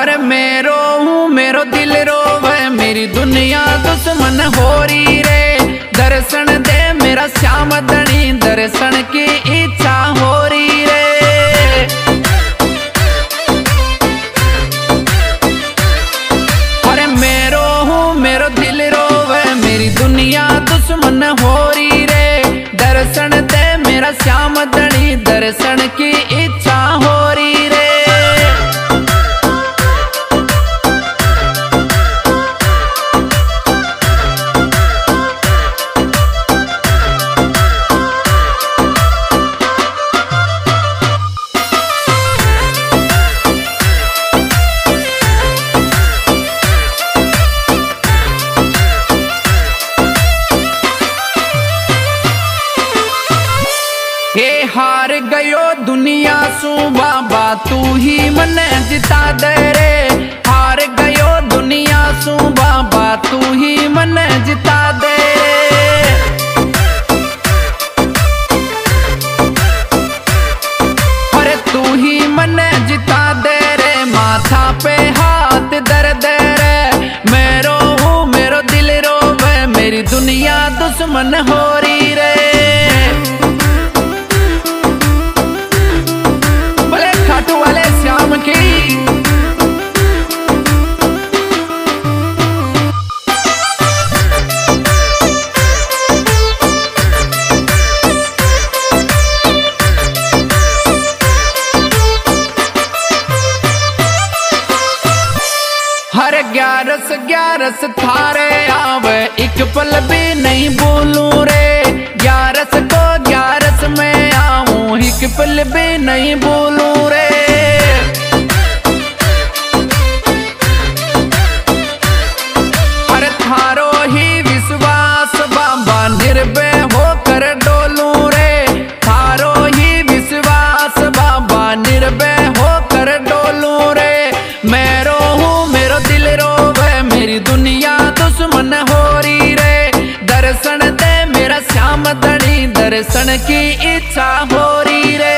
हर मेरो हूँ मेरो दिल रोवे, मेरी दुनिया दुश्मन हो रही रे। दर्शन दे मेरा श्याम धनी, दर्शन की इच्छा हो रही रे। हर मेरो हूँ मेरो दिल रोवे, मेरी दुनिया दुश्मन हो रही रे। दर्शन दे मेरा श्याम धनी, दर्शन की इच्छा हो रही रे। हार गयो दुनिया सू बाबा, तू ही मने जिता दे रे। हार गयो दुनिया सू बाबा, तू ही मने जिता दे रे। अरे तू ही मने जिता दे रे, माथा पे हाथ दर दे रे। मेरो हूँ मेरो दिल रोवे, मेरी दुनिया दुश्मन हो रही रे। वाले श्याम की हर ग्यारस ग्यारस थारे आवे, एक पल भी नहीं बोलूं रे। ग्यारस को ग्यारस में आऊं, एक पल भी नहीं बोलूं रे। हर थारो ही विश्वास बाबा, निर्भय होकर डोलूं रे। थारो ही विश्वास बाबा, निर्भय होकर डोलूं रे। मेरो हूँ मेरो दिल रोवे, मेरी दुनिया दुश्मन हो रही रे। दर्शन दे मेरा श्याम धनी, दर्शन की इच्छा हो रही रे।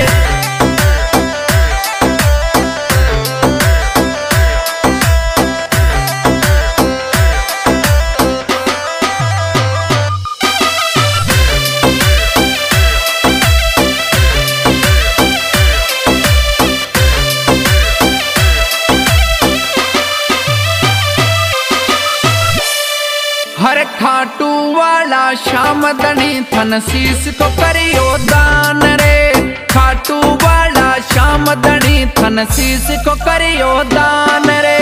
हर खाटू वाला श्याम धनी, थन शीश को करियो दान रे। खाटू वाला श्याम धनी, थन शीश को करियो दान रे।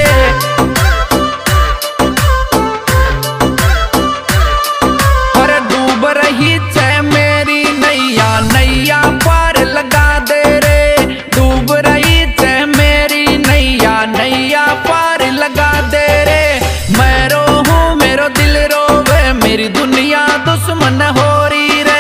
हर डूब रही छे मेरी नैया, नैया पार लगा दे रे। डूब रही छे मेरी नैया, नैया पार लगा दे रे। मेरो हूँ मेरो दिल रोवे, मेरी दुनिया दुश्मन हो रही रे।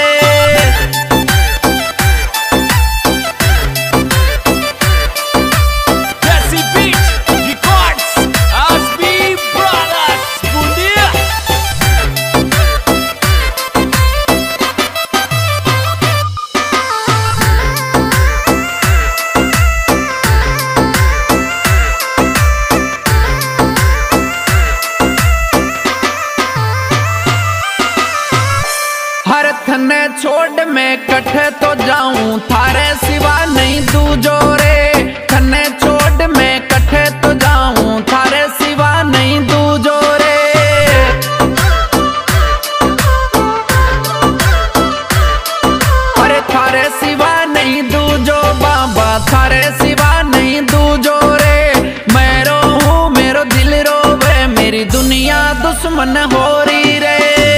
हर थने छोड़ मैं कठे तो जाऊं, थारे सिवा नहीं दूजो रे। थने छोड़ मैं कठे तो जाऊं, थारे सिवा नहीं दूजो रे। अरे थारे सिवा नहीं दूजो बाबा, थारे सिवा नहीं दूजो रे। मेरो हूँ मेरो दिल रोवे, मेरी दुनिया दुश्मन हो रही रे।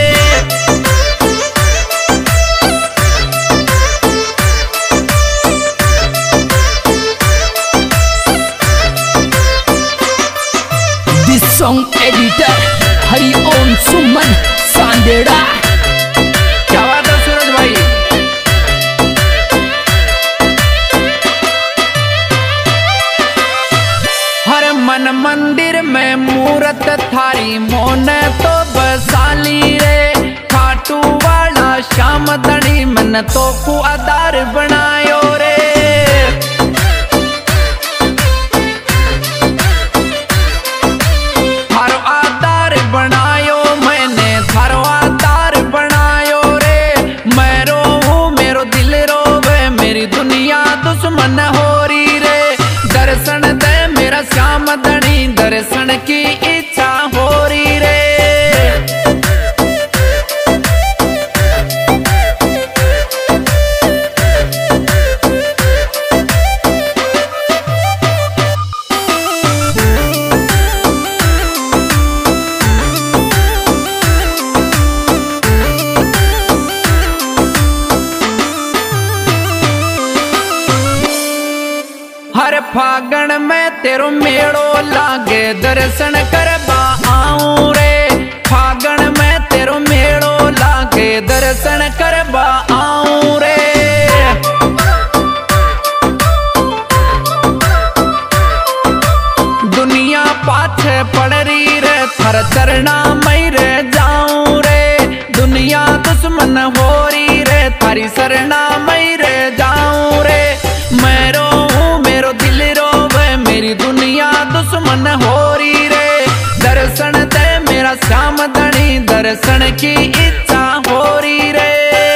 Song editor Hariom Suman Sandera. क्या बात है सूरज भाई। हर मन मंदिर में मूरत थारी, मोन तो बसाली रे। खाटू वाला श्याम धनी, मन तो को आधार बनायो रे। दुश्मन होरी रे। दर्शन दे मेरा श्याम धनी, दर्शन की इच्छा होरी रे। हर फागण में तेरो मेड़ो लागे, दर्शन करबा आऊं रे। फागण में तेरो मेड़ो लागे, दर्शन करबा आऊं रे। दुनिया पाछे पड़ रही रे, थर चरना मई रे जाऊं रे। दुनिया दुश्मन हो रही रे, थारी सरना मई रे जाऊं रे। मेरो मेरो दिल रोवे, मेरी दुनिया दुश्मन हो रही रे। दर्शन दे मेरा श्याम धनी, दर्शन की इच्छा हो रही रे।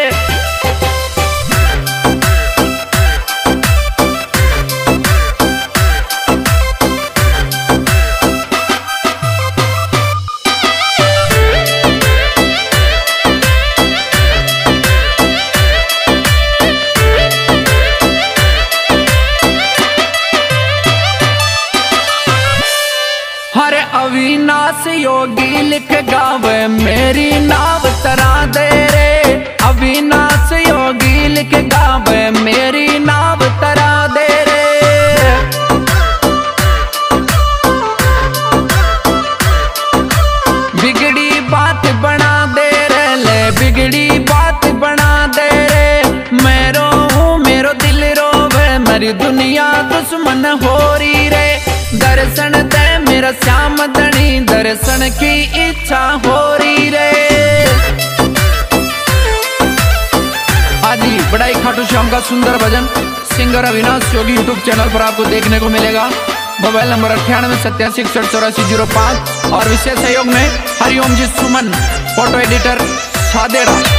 हरे अविनाश योगी लिख गावे, मेरी नाव तरा दे रे। अविनाश योगी लिख गावे, मेरी नाव तरा दे रे। बिगड़ी बात बना दे रे, ले बिगड़ी बात बना दे रे। मेरो हूँ मेरो दिल रोवे, मेरी दुनिया दुश्मन हो रही रे। दर्शन दे मेरा श्याम धनी, दर्शन की इच्छा हो रही रे। आदि बड़ाई खाटू श्याम का सुंदर भजन singer Avinash Yogi YouTube channel पर आपको देखने को मिलेगा। मोबाइल नंबर 9887618405 और विशेष सहयोग में हरिओम जी सुमन, फोटो एडिटर सादेड़ा।